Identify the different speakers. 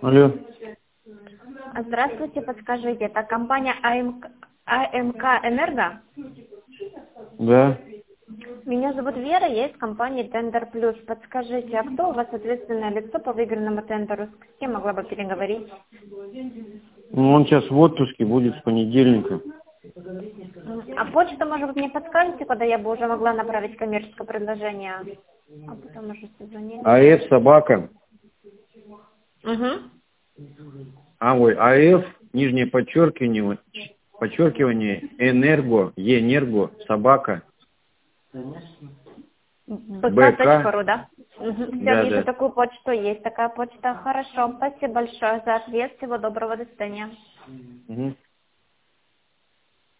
Speaker 1: Алло.
Speaker 2: Здравствуйте, подскажите, это компания АМК Энерго?
Speaker 1: Да.
Speaker 2: Меня зовут Вера, я из компании Тендер Плюс. Подскажите, а кто у вас ответственное лицо по выигранному тендеру? С кем могла бы переговорить?
Speaker 1: Ну, он сейчас в отпуске, будет с понедельника.
Speaker 2: А почту, может быть, мне подскажете, куда я бы уже могла направить коммерческое предложение? А потом уже созвонить.
Speaker 1: АФ собака.
Speaker 2: Угу.
Speaker 1: АФ, нижнее подчеркивание, энерго, собака.
Speaker 2: bk.ru, да? Угу. Все,
Speaker 1: Да,
Speaker 2: вижу
Speaker 1: да.
Speaker 2: такую почту, есть такая почта. Хорошо, спасибо большое за ответ. Всего доброго, до свидания.
Speaker 1: Угу.